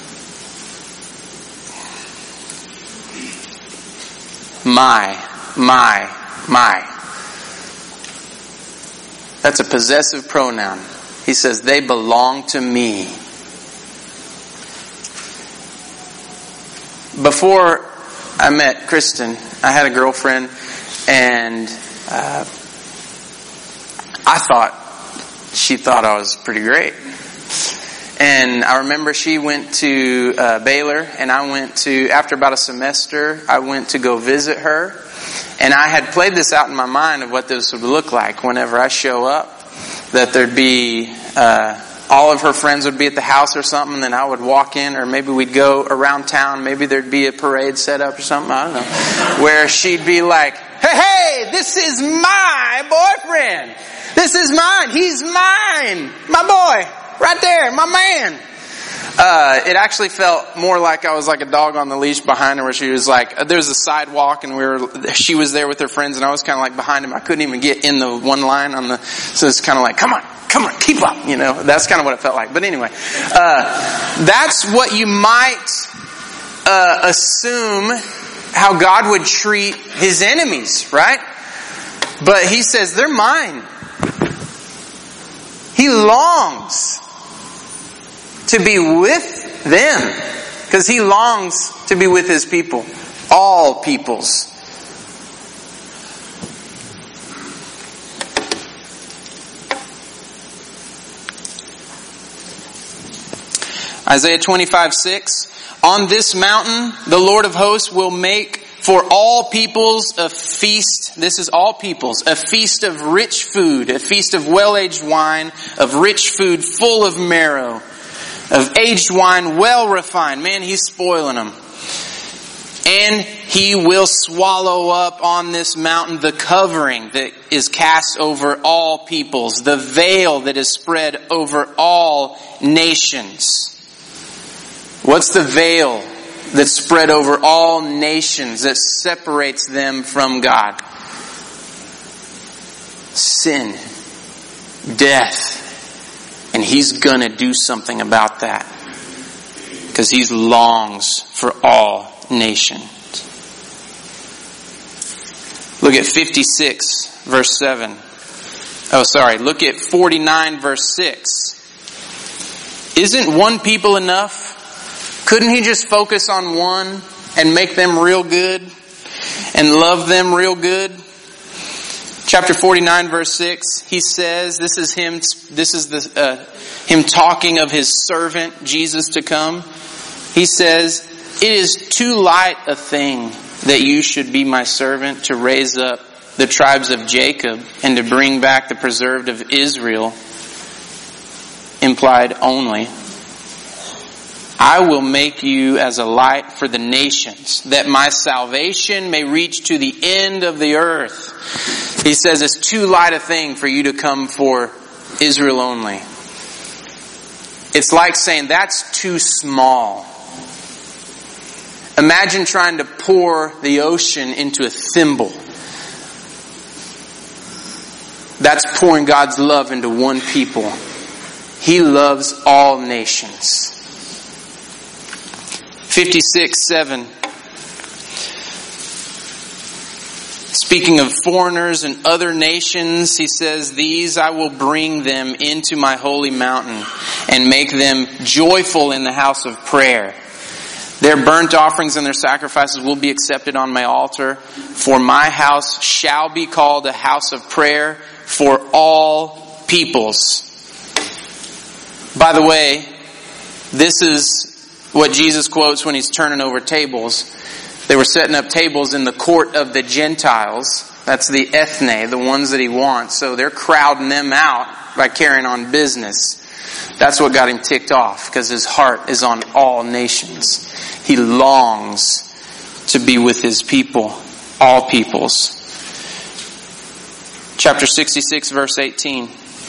[SPEAKER 1] My, my, my. That's a possessive pronoun. He says, they belong to me. Before I met Kristen, I had a girlfriend, and uh, I thought she thought I was pretty great. And I remember she went to uh, Baylor, and I went to, after about a semester, I went to go visit her. And I had played this out in my mind of what this would look like whenever I show up. That there'd be uh, all of her friends would be at the house or something, and then I would walk in, or maybe we'd go around town, maybe there'd be a parade set up or something, I don't know, where she'd be like, hey, hey, this is my boyfriend. This is mine. He's mine. My boy. Right there. My man. Uh, it actually felt more like I was like a dog on the leash behind her, where she was like, there was a sidewalk and we were, she was there with her friends and I was kind of like behind him. I couldn't even get in the one line on the, so it's kind of like, come on, come on, keep up, you know, that's kind of what it felt like. But anyway, uh, that's what you might, uh, assume how God would treat His enemies, right? But He says, they're mine. He longs to be with them, because He longs to be with His people, all peoples. Isaiah twenty-five six, on this mountain the Lord of hosts will make for all peoples a feast. This is all peoples. A feast of rich food, a feast of well-aged wine, of rich food full of marrow, of aged wine well refined. Man, He's spoiling them. And He will swallow up on this mountain the covering that is cast over all peoples, the veil that is spread over all nations. What's the veil that's spread over all nations that separates them from God? Sin. Death. And He's gonna do something about that. Because He longs for all nations. Look at fifty-six, verse seven. Oh, sorry. Look at forty-nine, verse six. Isn't one people enough? Couldn't He just focus on one and make them real good and love them real good? Chapter forty-nine, verse six, He says, this is Him, this is the, uh, Him talking of His servant, Jesus, to come. He says, it is too light a thing that you should be my servant to raise up the tribes of Jacob and to bring back the preserved of Israel. Implied only. I will make you as a light for the nations, that my salvation may reach to the end of the earth. He says it's too light a thing for you to come for Israel only. It's like saying that's too small. Imagine trying to pour the ocean into a thimble. That's pouring God's love into one people. He loves all nations. fifty-six seven. Speaking of foreigners and other nations, He says, these I will bring them into my holy mountain and make them joyful in the house of prayer. Their burnt offerings and their sacrifices will be accepted on my altar. For my house shall be called a house of prayer for all peoples. By the way, this is what Jesus quotes when He's turning over tables. They were setting up tables in the court of the Gentiles. That's the ethne, the ones that He wants. So they're crowding them out by carrying on business. That's what got Him ticked off, because His heart is on all nations. He longs to be with His people, all peoples. Chapter sixty-six, verse eighteen.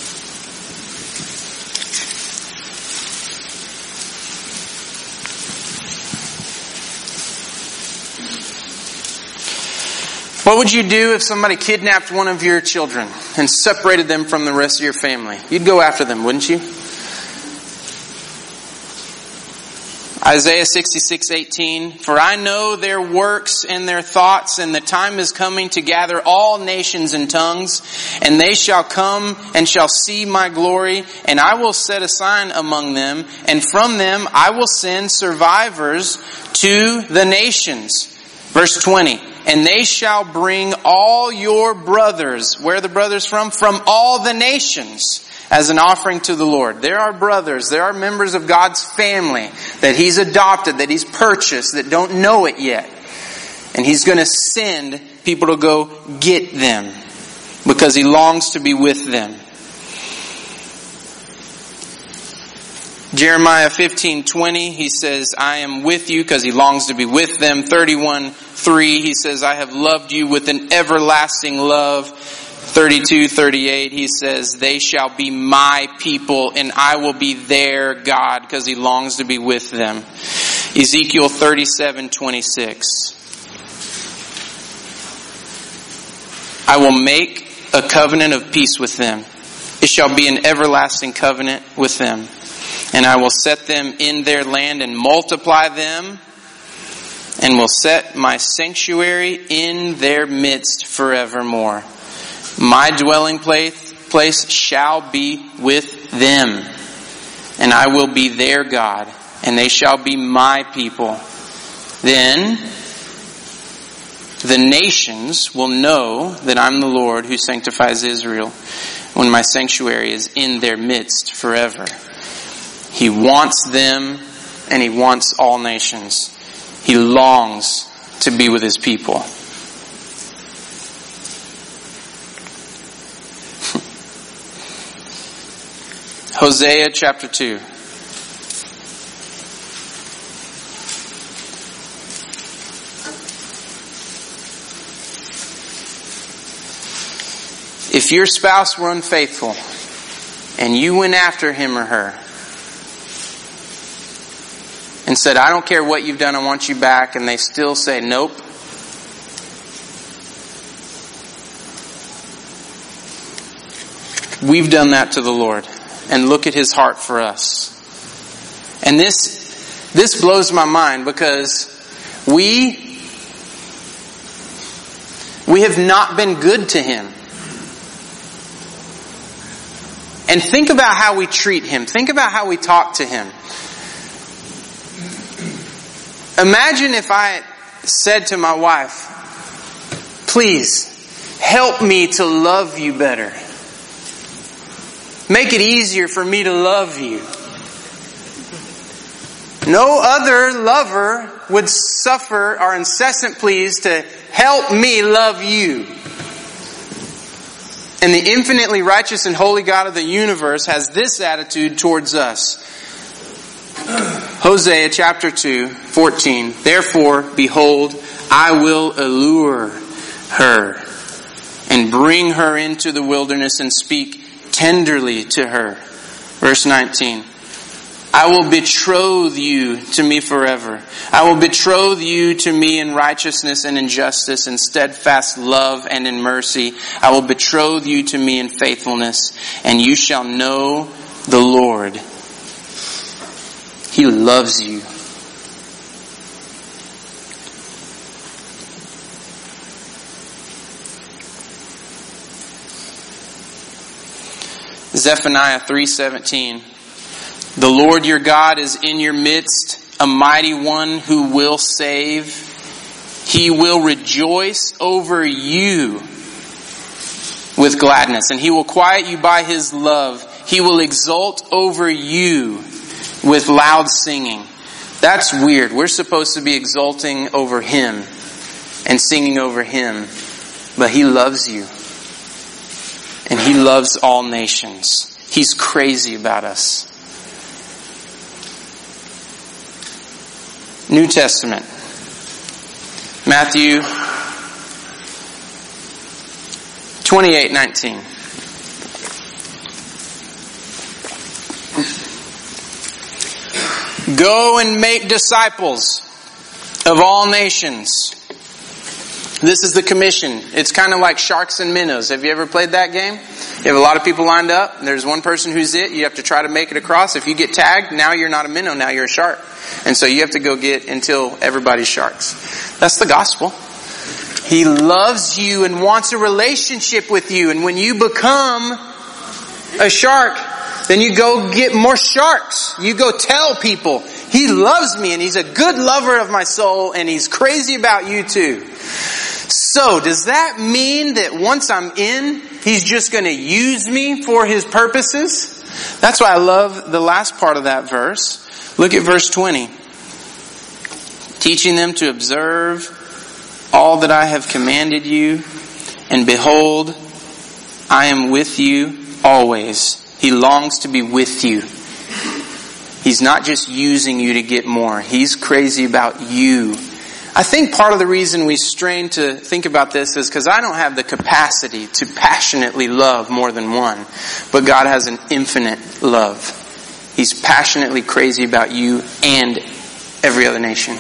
[SPEAKER 1] What would you do if somebody kidnapped one of your children and separated them from the rest of your family? You'd go after them, wouldn't you? Isaiah sixty-six eighteen, for I know their works and their thoughts, and the time is coming to gather all nations and tongues, and they shall come and shall see my glory, and I will set a sign among them, and from them I will send survivors to the nations. Verse twenty, and they shall bring all your brothers, where are the brothers from? From all the nations, as an offering to the Lord. There are brothers, there are members of God's family that He's adopted, that He's purchased, that don't know it yet. And He's going to send people to go get them, because He longs to be with them. Jeremiah fifteen twenty, he says, I am with you, because he longs to be with them. thirty-one three, he says, I have loved you with an everlasting love. thirty-two thirty-eight, he says, they shall be my people and I will be their God, because he longs to be with them. Ezekiel thirty-seven twenty-six, I will make a covenant of peace with them. It shall be an everlasting covenant with them. And I will set them in their land and multiply them, and will set my sanctuary in their midst forevermore. My dwelling place, place shall be with them, and I will be their God, and they shall be my people. Then the nations will know that I'm the Lord who sanctifies Israel, when my sanctuary is in their midst forever. He wants them, and he wants all nations. He longs to be with his people. Hosea chapter two. If your spouse were unfaithful and you went after him or her and said, I don't care what you've done, I want you back, and they still say, nope, we've done that to the Lord. And look at his heart for us. And this, this blows my mind, because we, we have not been good to him. And think about how we treat him. Think about how we talk to him. Imagine if I said to my wife, please help me to love you better. Make it easier for me to love you. No other lover would suffer our incessant pleas to help me love you. And the infinitely righteous and holy God of the universe has this attitude towards us. Hosea chapter two, fourteen. Therefore, behold, I will allure her and bring her into the wilderness and speak tenderly to her. Verse nineteen. I will betroth you to me forever. I will betroth you to me in righteousness and in justice, in steadfast love and in mercy. I will betroth you to me in faithfulness, and you shall know the Lord. He loves you. Zephaniah three seventeen. The Lord your God is in your midst, a mighty one who will save. He will rejoice over you with gladness, and he will quiet you by his love. He will exult over you with loud singing. That's weird. We're supposed to be exulting over him and singing over him, but he loves you. And he loves all nations. He's crazy about us. New Testament. Matthew twenty-eight nineteen. Go and make disciples of all nations. This is the commission. It's kind of like sharks and minnows. Have you ever played that game? You have a lot of people lined up, and there's one person who's it. You have to try to make it across. If you get tagged, now you're not a minnow, now you're a shark. And so you have to go get until everybody's sharks. That's the gospel. He loves you and wants a relationship with you. And when you become a shark, then you go get more sharks. You go tell people, he loves me and he's a good lover of my soul and he's crazy about you too. So, does that mean that once I'm in, he's just going to use me for his purposes? That's why I love the last part of that verse. Look at verse twenty. Teaching them to observe all that I have commanded you, and behold, I am with you always. He longs to be with you. He's not just using you to get more. He's crazy about you. I think part of the reason we strain to think about this is because I don't have the capacity to passionately love more than one. But God has an infinite love. He's passionately crazy about you and every other nation.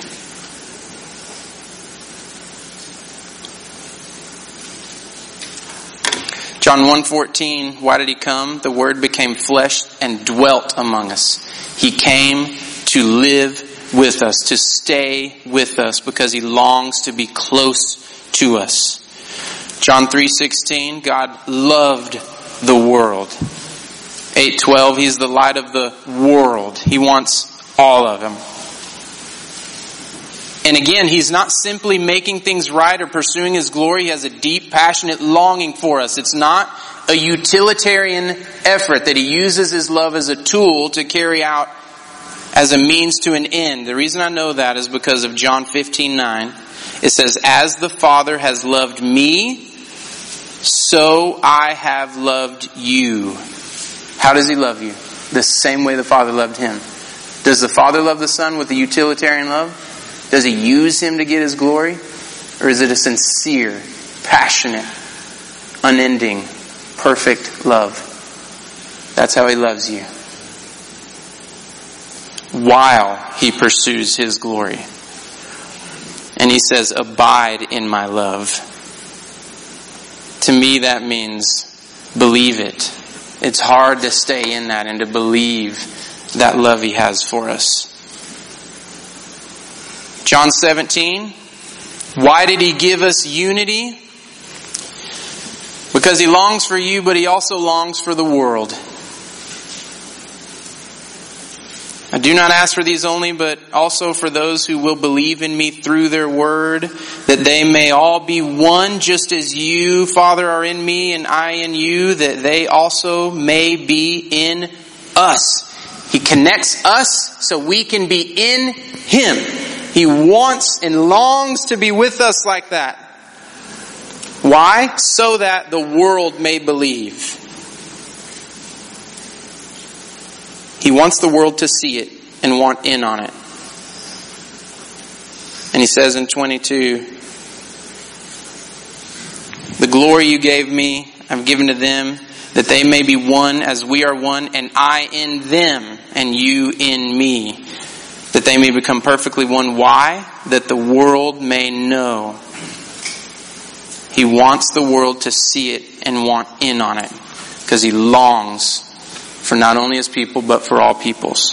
[SPEAKER 1] John one fourteen, why did he come? The Word became flesh and dwelt among us. He came to live with us, to stay with us, because he longs to be close to us. John three sixteen, God loved the world. eight twelve, he's the light of the world. He wants all of them. And again, he's not simply making things right or pursuing his glory. He has a deep, passionate longing for us. It's not a utilitarian effort that he uses his love as a tool to carry out as a means to an end. The reason I know that is because of John fifteen nine. It says, as the Father has loved me, so I have loved you. How does he love you? The same way the Father loved him. Does the Father love the Son with a utilitarian love? Does he use him to get his glory? Or is it a sincere, passionate, unending, perfect love? That's how he loves you. While he pursues his glory. And he says, abide in my love. To me that means believe it. It's hard to stay in that and to believe that love he has for us. John seventeen, why did he give us unity? Because he longs for you, but he also longs for the world. I do not ask for these only, but also for those who will believe in me through their word, that they may all be one, just as you, Father, are in me and I in you, that they also may be in us. He connects us so we can be in him. He wants and longs to be with us like that. Why? So that the world may believe. He wants the world to see it and want in on it. And he says in twenty-two, the glory you gave me, I've given to them, that they may be one as we are one, and I in them, and you in me. That they may become perfectly one. Why? That the world may know. He wants the world to see it and want in on it. Because he longs for not only his people, but for all peoples.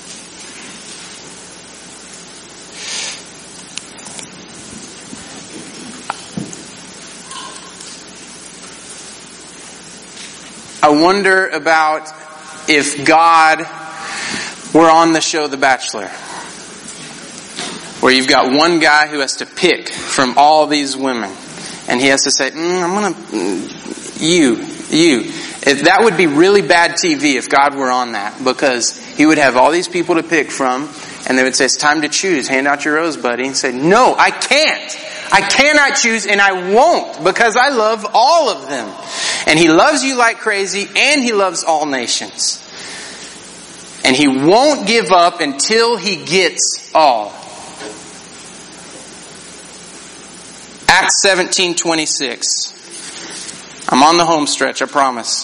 [SPEAKER 1] I wonder about if God were on the show The Bachelor, where you've got one guy who has to pick from all these women, and he has to say, mm, I'm gonna, mm, you, you. If that would be really bad T V if God were on that, because he would have all these people to pick from, and they would say, it's time to choose, hand out your rose, buddy, and say, no, I can't. I cannot choose, and I won't, because I love all of them. And he loves you like crazy, and he loves all nations. And he won't give up until he gets all. Acts seventeen twenty-six. I'm on the home stretch, I promise.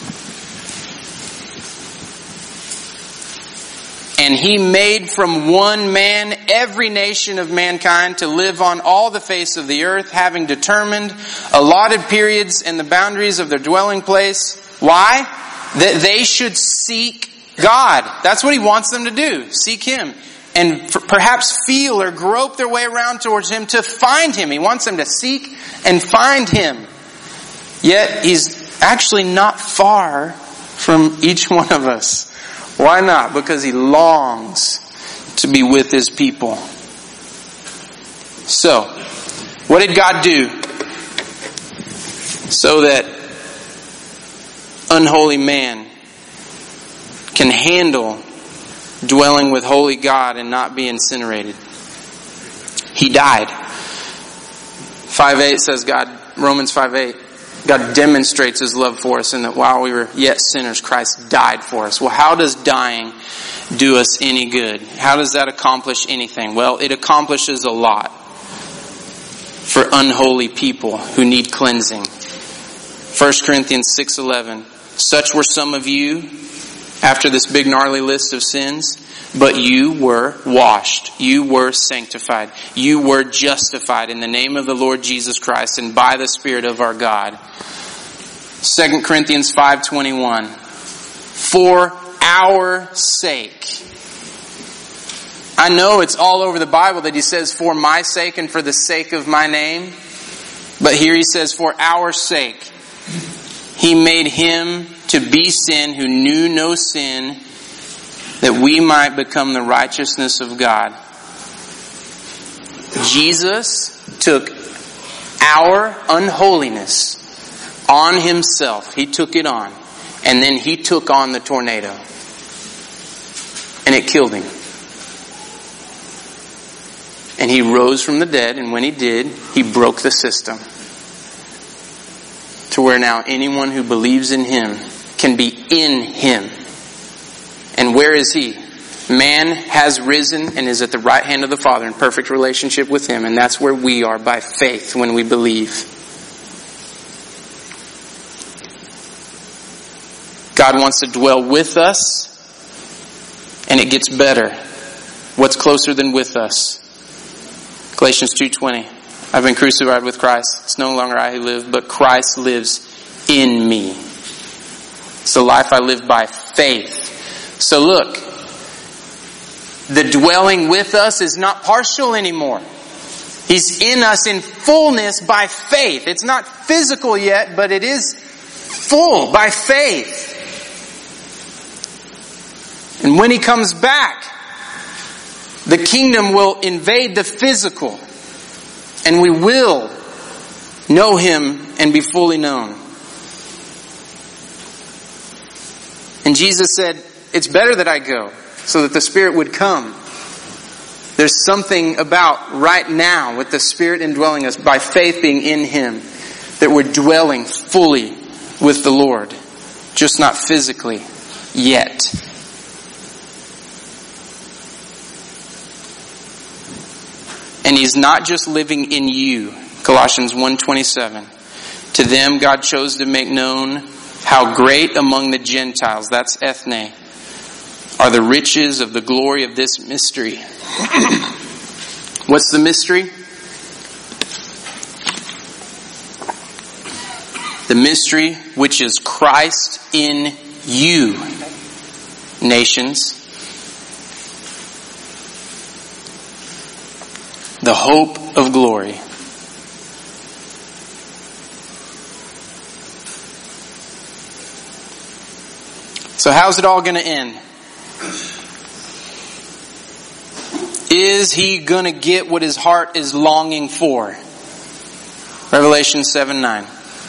[SPEAKER 1] And he made from one man every nation of mankind to live on all the face of the earth, having determined allotted periods and the boundaries of their dwelling place. Why? That they should seek God. That's what he wants them to do. Seek him. And f- perhaps feel or grope their way around towards him to find him. He wants them to seek and find him. Yet he's actually not far from each one of us. Why not? Because he longs to be with his people. So, what did God do so that unholy man can handle dwelling with holy God and not be incinerated? He died. five eight says God, Romans five eight, God demonstrates His love for us in that while we were yet sinners, Christ died for us. Well, how does dying do us any good? How does that accomplish anything? Well, it accomplishes a lot for unholy people who need cleansing. First Corinthians six eleven. Such were some of you, after this big gnarly list of sins, but you were washed, you were sanctified, you were justified in the name of the Lord Jesus Christ and by the Spirit of our God. Second Corinthians five twenty-one. For our sake. I know it's all over the Bible that he says, for my sake and for the sake of my name. But here he says, for our sake. He made him to be sin who knew no sin, that we might become the righteousness of God. Jesus took our unholiness on himself. He took it on. And then he took on the tornado. And it killed him. And he rose from the dead, and when he did, he broke the system. To where now anyone who believes in him can be in him. And where is he? Man has risen and is at the right hand of the Father in perfect relationship with him. And that's where we are by faith when we believe. God wants to dwell with us. And it gets better. What's closer than with us? Galatians two twenty. I've been crucified with Christ. It's no longer I who live, but Christ lives in me. It's the life I live by faith. So look, the dwelling with us is not partial anymore. He's in us in fullness by faith. It's not physical yet, but it is full by faith. And when he comes back, the kingdom will invade the physical. And we will know him and be fully known. And Jesus said, it's better that I go so that the Spirit would come. There's something about right now with the Spirit indwelling us by faith being in him that we're dwelling fully with the Lord. Just not physically yet. And he's not just living in you. Colossians one twenty-seven. To them God chose to make known how great among the Gentiles, that's ethne, are the riches of the glory of this mystery. What's the mystery? The mystery which is Christ in you, nations. The hope of glory. So how's it all going to end? Is he going to get what his heart is longing for? Revelation seven nine.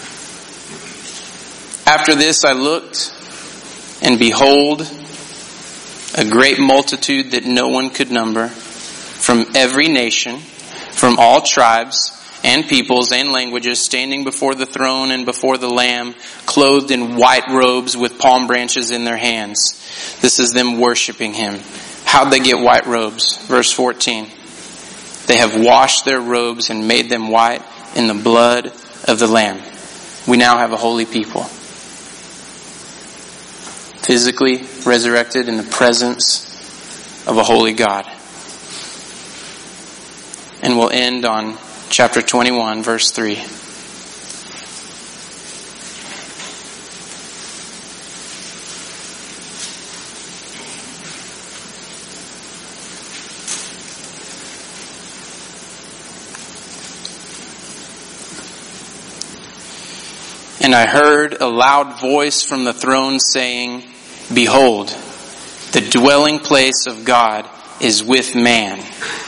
[SPEAKER 1] After this I looked, and behold, a great multitude that no one could number, from every nation, from all tribes and peoples and languages, standing before the throne and before the Lamb, clothed in white robes with palm branches in their hands. This is them worshiping him. How'd they get white robes? Verse fourteen. They have washed their robes and made them white in the blood of the Lamb. We now have a holy people. Physically resurrected in the presence of a holy God. And we'll end on chapter twenty-one, verse three. And I heard a loud voice from the throne saying, behold, the dwelling place of God is with man.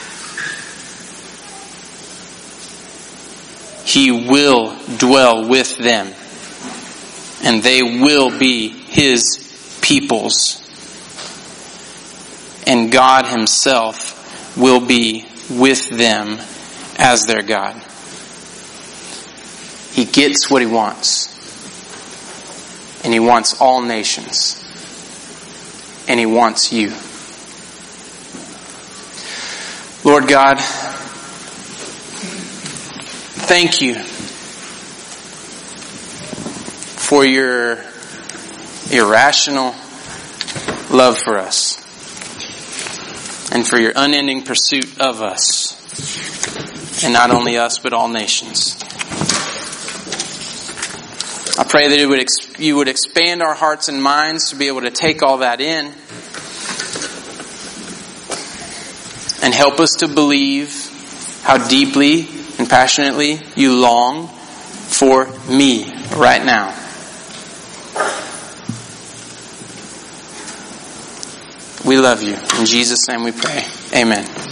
[SPEAKER 1] He will dwell with them, and they will be his peoples. And God himself will be with them as their God. He gets what he wants. And he wants all nations. And he wants you. Lord God, thank you for your irrational love for us and for your unending pursuit of us, and not only us but all nations. I pray that it would ex- you would expand our hearts and minds to be able to take all that in and help us to believe how deeply and passionately you long for me right now. We love you. In Jesus' name we pray. Amen.